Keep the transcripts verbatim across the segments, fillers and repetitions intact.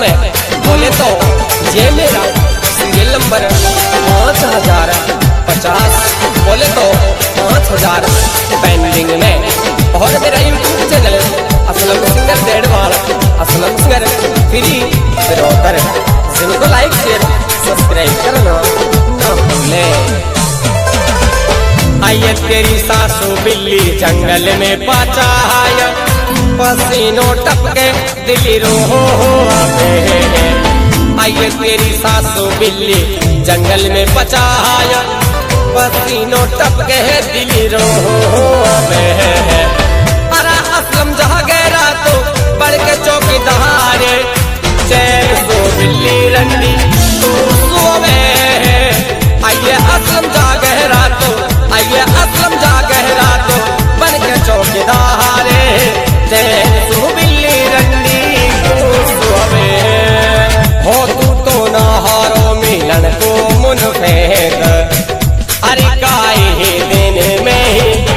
में बोले तो ये मेरा सीरियल नंबर पाँच हजार पचास, बोले तो पाँच हजार पेंडिंग में। और मेरा YouTube channel Aslam singer Dedhwal, Aslam singer free फिरोकर, जिनको लाइक शेयर सब्सक्राइब करना ना भूलें। आइए तेरी सासू बिल्ली जंगल में पचाया, पसीनों टपके दिल्ली रो आते हैं। आइए तेरी सासू बिल्ली जंगल में पचाया, पसीनों टपके दिल्ली रो आते हैं। अरे असलम जहाँ गहरा तो बढ़ के चौकीदार, चैन सो बिल्ली रंडी तू सोवे। आइए असलम जा गहरा तो, आइए असलम जा गहरा तो बन के चौकीदार, चैन सो बिल्ली रंडी तू सोवे। हो तू तो नहारो मिलन को मुनफेद, अरे काहे दिन में ही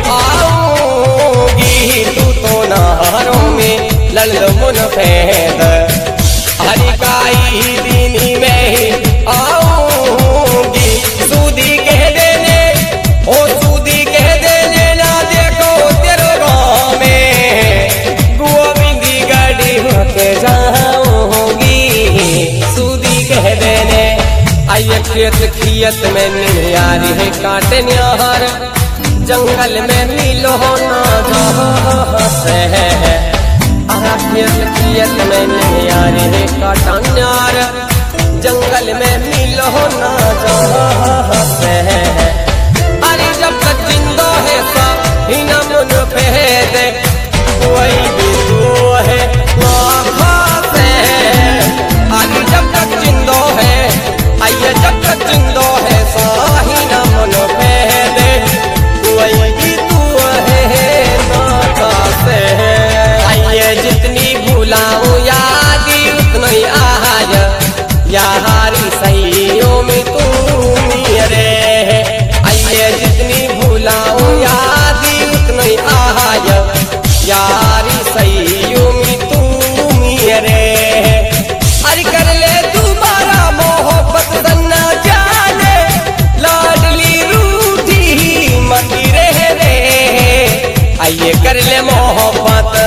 आऊंगी, तू तो नहारो में लल मुनफेद, अरे काहे दिन में ही आऊंगी। सूदी कह देने, ओ सूदी कह देने ना देखो तेरे गाँव में, गोविंदी गाड़ी होके जाऊंगी, सूदी कह देने। आइए खेत खियत में निहारी है काटे न्यार, जंगल में मिलो ना जहाँ से है। अरा खेत खियत में निहारी है काटा न्यार, जंगल में मिलो ना जहाँ से है। अरे जब तक जिंदा है सा ही न मुन फेद, कोई भी तो है वहाँ से। अरे जब तक जिंदा है, आइए जब तक जिंदा है सा ही न मुन फेद, कोई भी तो है नाता से। आइए जितनी भुलाऊं याद उतना ही आया, यारी सहियों में तू मेरे। आइए जितनी भुलाऊं याद उतना ही आया, यारी सहियों में तू मेरे। अरे कर ले दोबारा मोहब्बत सन्ना जाने, लाडली रूठी ही मती रह रे। आइए कर ले मोहब्बत,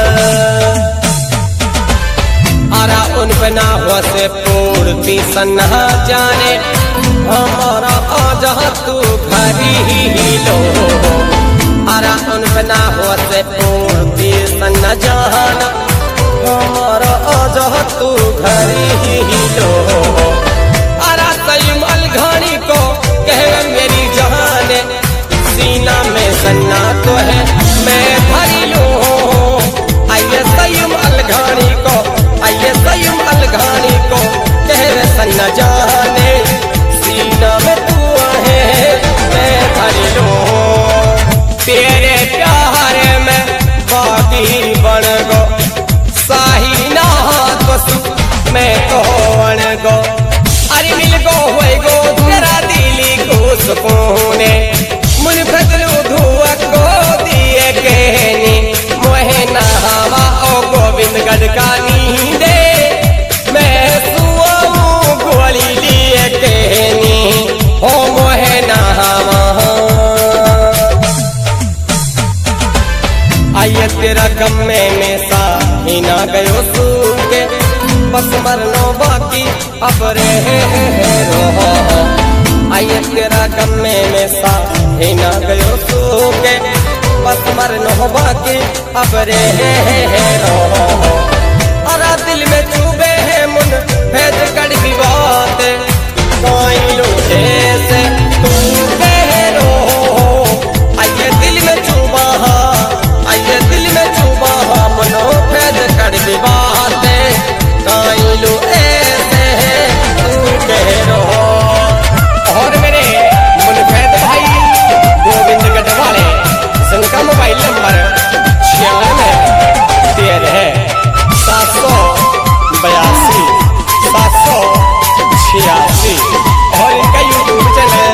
आरा उन बना हुआ से पूर्ति सन्हा जाने, हमारा आजा तू घरी ही लो। आरा उन बना हुआ से पूर्ति सन्हा जाना, हमारा आजा तू घरी ही लो। आरा सयूम अलघानी को कह मेरी जहाने, सीना में सन्ना तो है मैं भरी लूं। आइए सयूम अलघानी को, आइए सयूम अलघानी को कह सन्ना जाने, सीना में तू है मैं भरी लूं। तेरे प्यार में बागी बन गो, साही ना तो मैं तो बन गो। अरे मिल गो हुए गो तेरा दिली को सुकून, मुन फजलू धुआ को दिए कहनी, मोहे नहावा ओ गोविंद गढ़ का नींदे, मैं सुआऊं गोली लिए कहनी, हो मोहे नहावा। आइए तेरा गम में में सा ही ना गयो सूखे, बस मरनो बाकी अब रहे रो। आइए तेरा गम में में सा ही ना गयो सूखे, बस मरनो बाकी अब रहे रो। अरा दिल में चुभे है मुन फैज कड़वी बात, कोई लूटे से तू कहो। आइए दिल में चुभा, आइए दिल में चुभा मनो फैज कड़वी बात, कोई लो ऐसे तू कहो। और मेरे मुनफैद भाई गोविंद गढ़वाले, जिनका मोबाइल नंबर छियानवे तेरह सात सौ बयासी सात सौ छियासी, और इनका यूट्यूब चैनल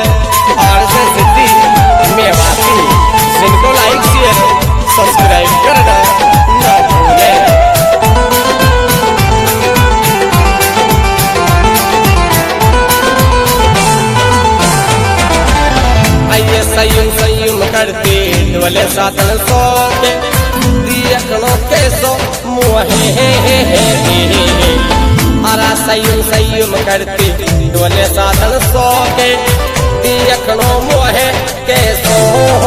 सयुम सयुम करती डोले सातन सो के दियखनो के सो मुहे हे हे हे अरा सयुम सयुम करती डोले सातन सो के दियखनो मुहे के सो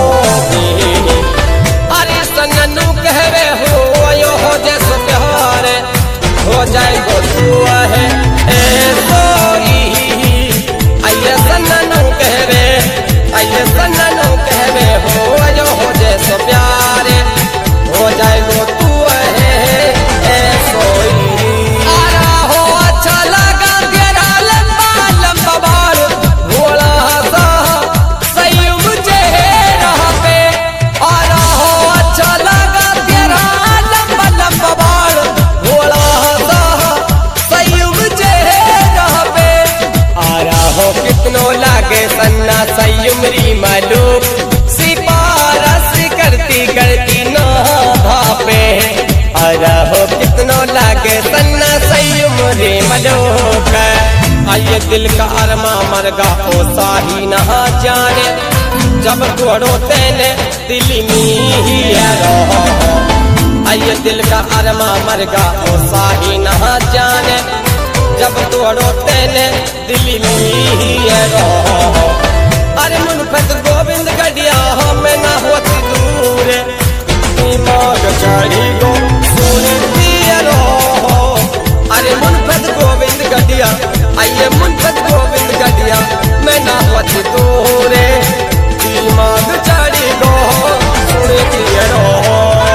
अरे सन्नू कहवे हो यो हो जैसो प्यार हो जाए गो तू है ए सोई आइए सन्नू कहवे आइए सन्नू कहवे हो यो हो जैसो प्यार हो जाए गो तू है ए सोई आरा हो अच्छा लगा तेरा लंबा लंबा बाल भोला सा सही मुझे राह पे आरा हो अच्छा लगा तेरा लंबा लंबा बाल भोला सा सही मुझे राह पे आरा हो कितनो लागे सन्ना सही उमरी मालूम सिपारस करती करती ना भापे आरा हो कितनो लागे सन्ना सही उमरी मलोक आइए दिल का अरमा मरगा ओ साही नहा जाने जब घोड़ो तेने दिल में रहो आइए दिल का अरमा मरगा ओ साही नहा जाने जब घोड़ो तेने दिल में रहो अरे मुनफत गोविंद गढ़िया हमें ना होती दूर दिमाग चढ़ी गो सुने दिया रहो अरे मुनफत गोविंद गढ़िया आइए मुनफत गोविंद गढ़िया मैं ना होती दूर दिमाग चढ़ी गो सुने दिया रहो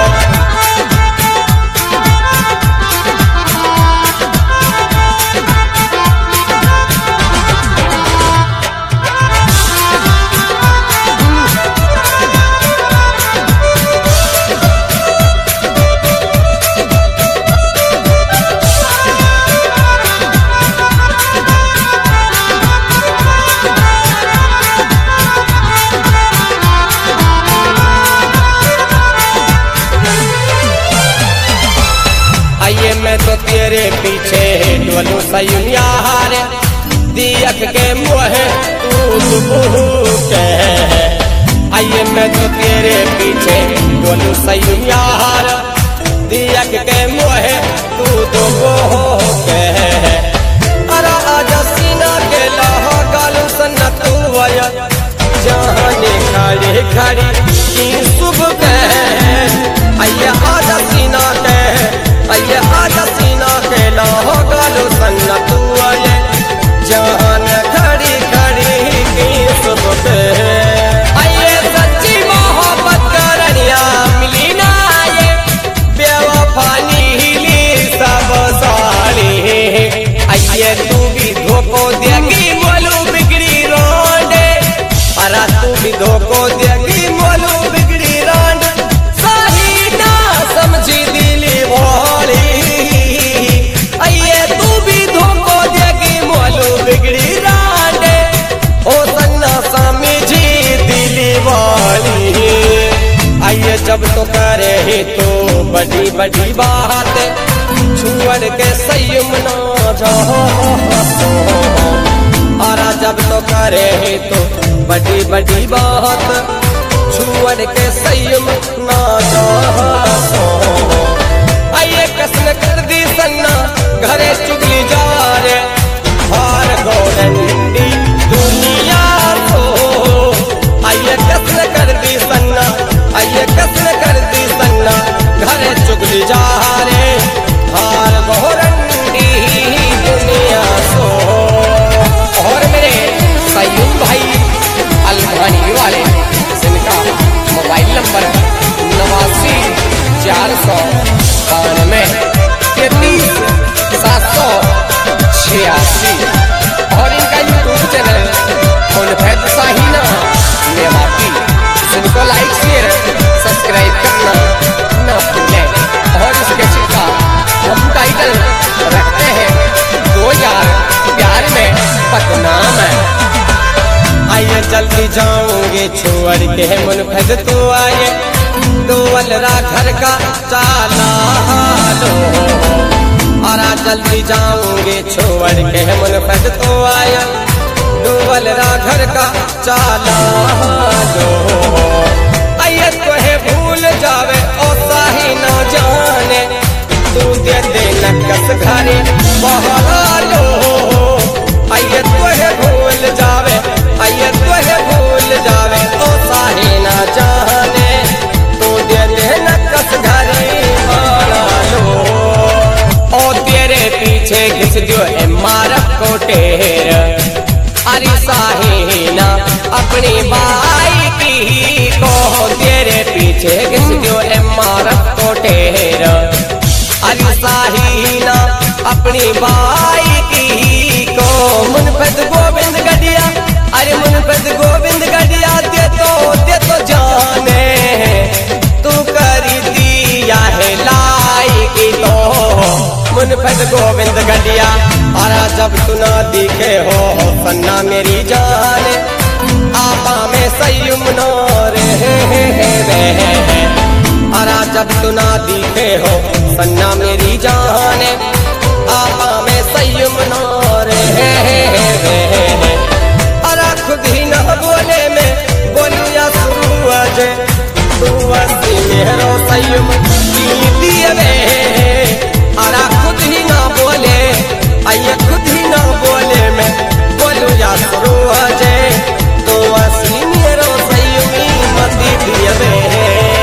आइए मैं तो तेरे पीछे डोलू सयुम यार दियख के मुहे तू तू के आइए मैं तो तेरे पीछे डोलू सयुम यार दियख के मुहे तू तो के अरा आजा सीना के लाहा गालू सन्ना तू आया जहाने खड़ी खड़ी की सुबह के आइए आजा सीना के आइए आजा सीना के लाहो गालो सन्ना तू आए जान खड़ी खड़ी की सुबह आइए सच्ची मोहब्बत करनिया मिली ना ये बेवफानी हिली सब साली आइए तू भी धोखो देगी मोलू बिगड़ी रोंडे अरा तू भी धोखो देगी मोलू बिगड़ी रोंड सही ना समझी दिली वाली आइए तू भी धोखो देगी मोलू बिगड़ी रांडे ओ सन्ना समझी दिली वाली आइए जब तो करे ही तो बड़ी बड़ी बात छुअड़ के सयुम ना जाओ आरा जब तो करे ही तो बड़ी बड़ी बात छुअड़ के सयुम ना जाओ आइए कसम कर दी सन्ना घरे चुगली जा रे हार गोरंडी दुनिया को आइए कसम कर दी सन्ना आइए कसम कर दी सन्ना घरे चुगली जा रे हार गोरंडी दुनिया को और मेरे सयुम भाई अलघानी वाले जिनका मोबाइल नंबर नवासी चार सौ बानवे तैतीस सात सौ छियासी और इनका यूट्यूब चैनल फुलफैद साहिना मेवाती जिनको लाइक शेयर सब्सक्राइब करना ना भूलें और इसके चिट्ठा हम टाइटल रखते हैं दो यार प्यार में बदनाम है आइए जल्दी जाऊंगे छोड़ के मुनफद तो आए दोवलरा घर का चाला लो अरा जल्दी जाऊंगे छोड़ के मुनफद तो आया दोवलरा घर का चाला लो घरे बहला लो आइए तोहे भूल जावे आइए तोहे भूल जावे ओ साहे ना जाने तू दे दे न कस घरे बहला लो ओ तेरे पीछे घिस दियो ए मारक को टेर अरे साहे ना अपनी बाई की को तेरे पीछे घिस दियो ए मारक को टेर अरे साहीना अपनी बाई की को मुनफत गोविंद गढ़िया अरे मुनफत गोविंद गढ़िया दे तो दे तो जाने तू करी दिया है लाई की तो मुनफत गोविंद गढ़िया अरा जब तू ना दिखे हो सन्ना मेरी जान आपा में सयुम नो रे अरा जब तू ना दिखे हो सन्ना मेरी जान आपा में सयुम नो रे अरा खुद ही ना बोले में बोलू या सूरज तू असी मेरो सयुम दिए में अरा खुद ही ना बोले आइए खुद ही ना बोले में बोलू या सूरज तू असी मेरो सयुमी मती दिए में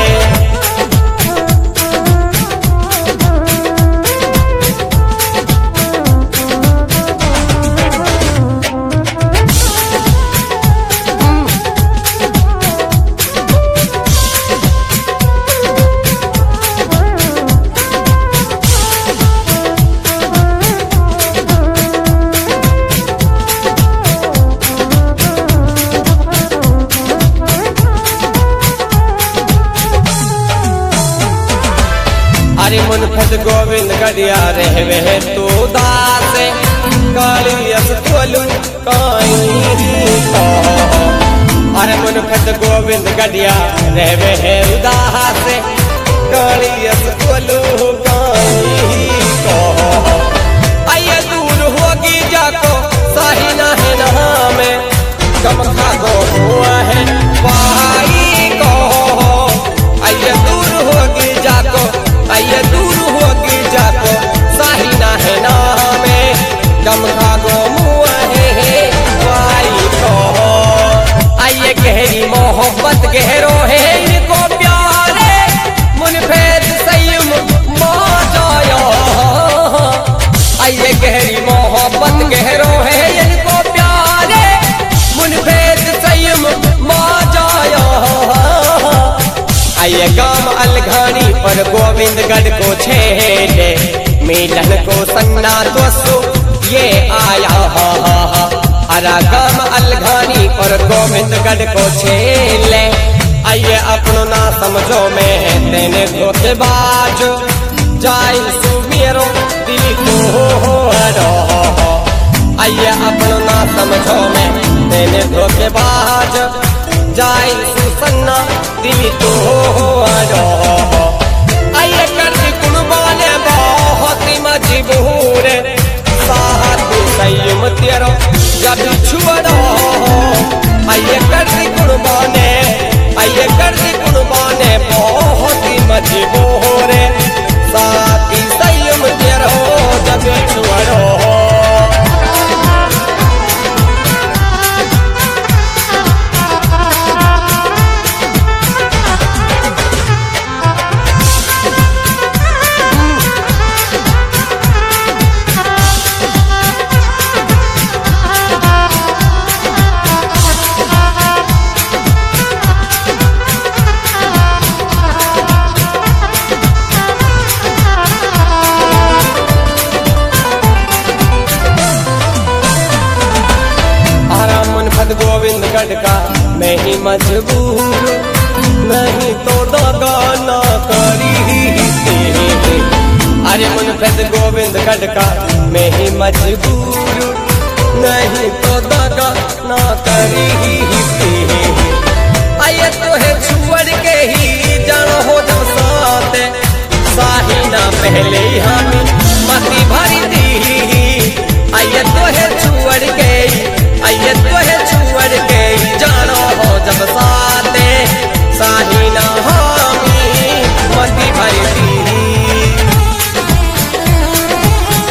अरे मुनफत गोविंद गढ़िया रहवे है तू दास कालियस तोलू काई तो अरे मुनफत गोविंद गढ़िया रहवे है उदास कालियस तोलू काई तो आइए दूर होगी जाको साहिना है नाम कम खागो हुआ है भाई को आइए दूर होगी जाको आइए दूर होगी जाको साहिना है नामे गम खागो मुआ है भाई को आइए गहरी मोहब्बत गहरो है इनको प्यारे मुनफेद सयुम मौजाया आइए गहरी मोहब्बत गहरो है इनको प्यारे मुनफेद सयुम मौजाया आइए गाम अलघानी पर गोविंदगढ़ को छेड़े मिलन को सन्ना दोस्तों ये आया हा हा हा अरा गाम अलघानी पर गोविंदगढ़ को छेड़े आइए अपनो ना समझो में है तेने धोखेबाज जाई सुमेरो दिल को हो रो आइए अपनो ना समझो में तेने धोखेबाज जाई सुसन्ना दिल तो रो आइए कर कुर्बान बहुत मजबूर साहब सयम तेरो जब छुड़ो आइए कर कुर्बान आइए कर कुर्बान बहुत मजबूर साथ सयम तेरो जब छुड़ो गोविंदगढ़ का मैं ही मजबूर नहीं तो दगा ना करी अरे मुनफत गोविंदगढ़ का मैं ही मजबूर नहीं तो दगा ना करी आइए तो है छुड़ के ही जानो हो जब साथ साहिना पहले ही हमें मती भरी थी आइए तो है छुड़ के आइए तो है छुड़ के जानो हो जब साथ साहिना हमी मती भरी थी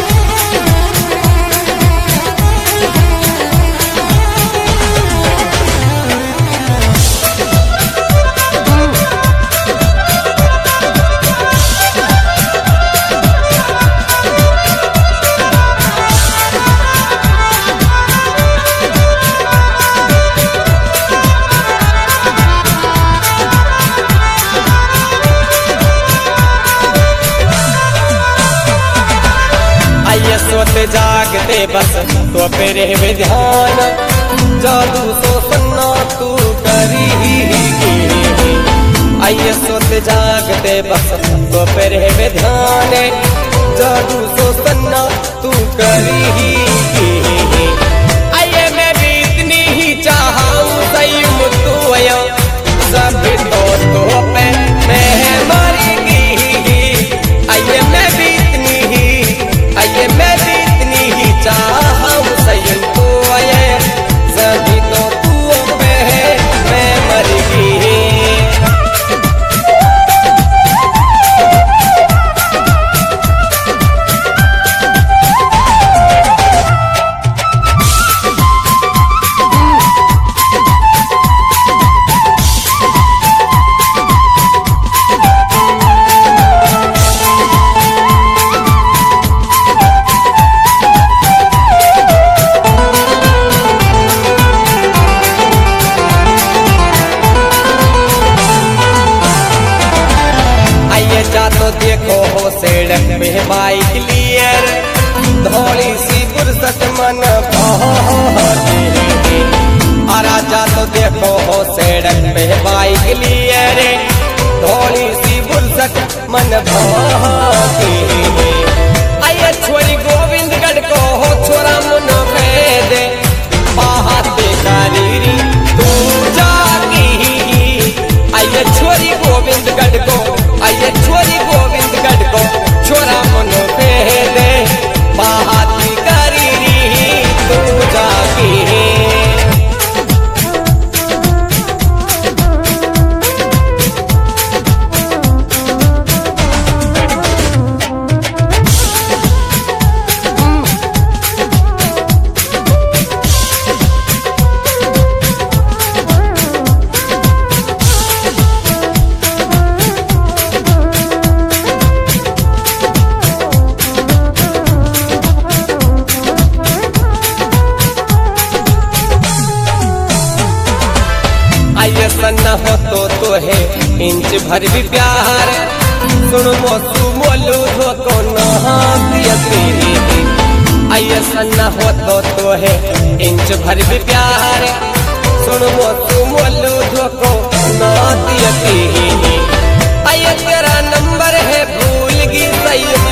तो पेरे में ध्यान जादू सो सन्ना तू करी आइए सोते जागते बस तो पेरे में ध्यान जादू सो सन्ना तू करी आइए मैं भी इतनी ही चाहूं सयूं तू आया सब तो तो पे मैं मरेगी आइए मैं भी इतनी ही आइए मैं भी इतनी ही चाहूं सयूं तू आया सब तो तू पे मैं मरेगी। देखो हो सड़क पे बाइक लियर धोली सी फुर्सत मन आरा जा तो देखो हो सड़क पे बाइक लियर धोली सी फुर्सत मन भाती आइए छोरी गोविंदगढ़ को हो छोरा मन भेद बाहते कारीरी तू जागी आइए छोरी गोविंदगढ़ को आइए छोरी गोविंदगढ़ को छोरा मन भेद बाहाती करी तू जागी। आइए सन्ना हो तो तो है इंच भर भी प्यार सुन मोसू मोलू धो को आइए सन्ना हो तो तो है इंच भर भी प्यार सुन मोसू मोलू धो को आइए तेरा नंबर है भूल गई सही